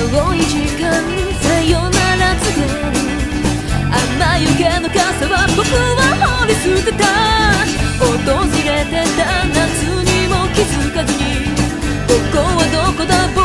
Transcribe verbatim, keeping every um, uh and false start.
遠い時間さよなら告げる雨よけの傘は僕は放り捨てた訪れてた夏にも気づかずにここはどこだ